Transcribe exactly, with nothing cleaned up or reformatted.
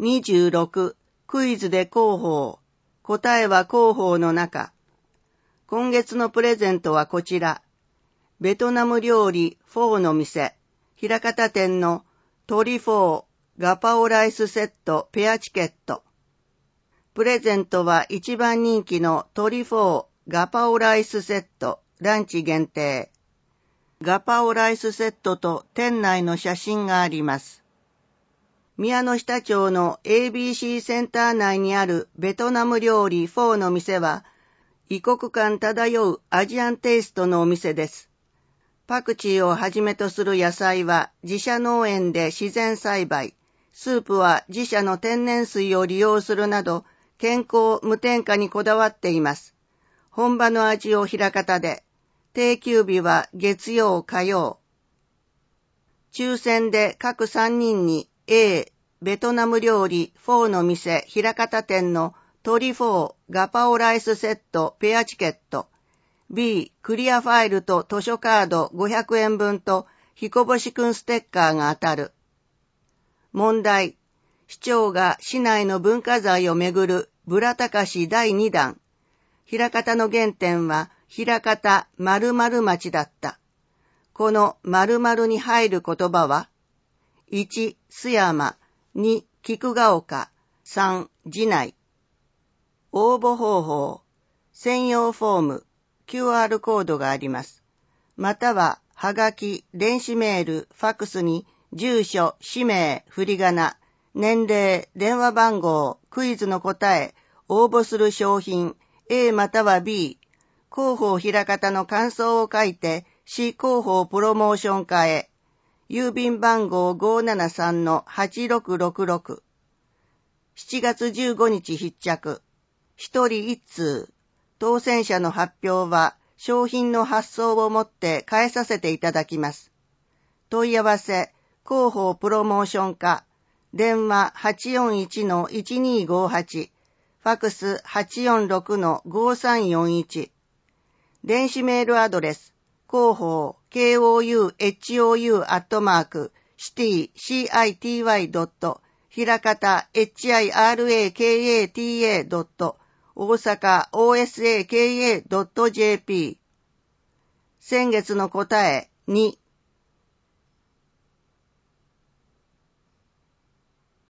にじゅうろく、クイズで広報。答えは広報の中。今月のプレゼントはこちら。ベトナム料理フォーの店、枚方店の鶏フォー、ガパオライスセットペアチケット。プレゼントは一番人気の鶏フォー、ガパオライスセット、ランチ限定。ガパオライスセットと店内の写真があります。宮の下町の エービーシー センター内にあるベトナム料理フォーの店は、異国感漂うアジアンテイストのお店です。パクチーをはじめとする野菜は自社農園で自然栽培、スープは自社の天然水を利用するなど、健康無添加にこだわっています。本場の味を枚方で、定休日は月曜火曜。抽選で各さんにんに A、ベトナム料理フォーの店枚方店の鶏フォーガパオライスセットペアチケット、B、クリアファイルと図書カードごひゃくえん分と彦星くんステッカーが当たる。問題。市長が市内の文化財をめぐるブラタカシだいにだん。枚方の原点は枚方〇〇町だった。この〇〇に入る言葉は、いち、須山、に、菊ヶ丘、さん、寺内。応募方法。専用フォーム、キューアール コードがあります。または、はがき、電子メール、ファックスに、住所、氏名、振り仮名、年齢、電話番号、クイズの答え、応募する商品、A または B、広報枚方の感想を書いて、市広報プロモーション課へ、郵便番号 ごーななさんのはちろくろくろく。しちがつじゅうごにち必着。一人一通。当選者の発表は商品の発送をもって返させていただきます。問い合わせ、広報プロモーション課、電話 はちよんいちのいちにーごーはち、ファクス はちよんろくのごーさんよんいち、電子メールアドレス、広報 ケーオーユーエイチオーユー アットマーク シティ シーアイティーワイ ドット 枚方 エイチアイアールエーケーエーティーエー ドット大阪 オーエスエーケーエー ドット ジェーピー。先月の答えに、